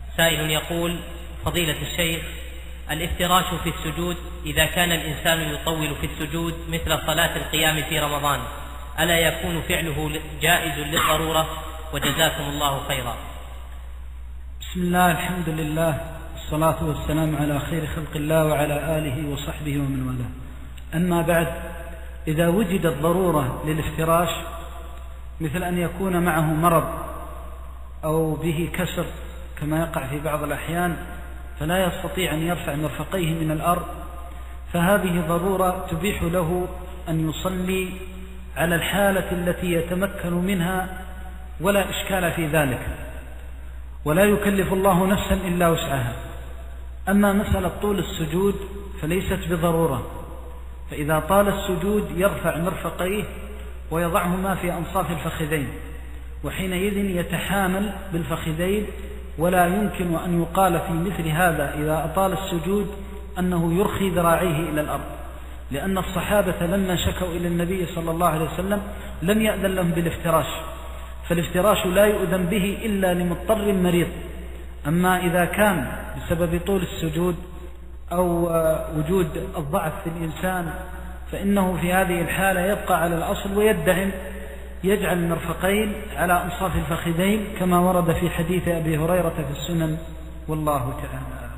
سائل يقول: فضيلة الشيخ، الافتراش في السجود إذا كان الإنسان يطول في السجود مثل صلاة القيام في رمضان، ألا يكون فعله جائز للضرورة؟ وجزاكم الله خيرا. بسم الله، الحمد لله، والصلاة والسلام على خير خلق الله وعلى آله وصحبه ومن والاه. أما بعد، إذا وجدت ضرورة للافتراش مثل أن يكون معه مرض أو به كسر كما يقع في بعض الأحيان فلا يستطيع أن يرفع مرفقيه من الأرض، فهذه ضرورة تبيح له أن يصلي على الحالة التي يتمكن منها ولا إشكال في ذلك، ولا يكلف الله نفسا إلا وسعها. أما مسألة طول السجود فليست بضرورة، فإذا طال السجود يرفع مرفقيه ويضعهما في أنصاف الفخذين، وحينئذ يتحامل بالفخذين، ولا يمكن أن يقال في مثل هذا إذا أطال السجود أنه يرخي ذراعيه إلى الأرض، لأن الصحابة لما شكوا إلى النبي صلى الله عليه وسلم لم يأذن لهم بالافتراش، فالافتراش لا يؤذن به إلا لمضطر مريض. أما إذا كان بسبب طول السجود أو وجود الضعف في الإنسان فإنه في هذه الحالة يبقى على الأصل ويدعم، يجعل المرفقين على أنصاف الفخذين كما ورد في حديث أبي هريرة في السنن، والله تعالى.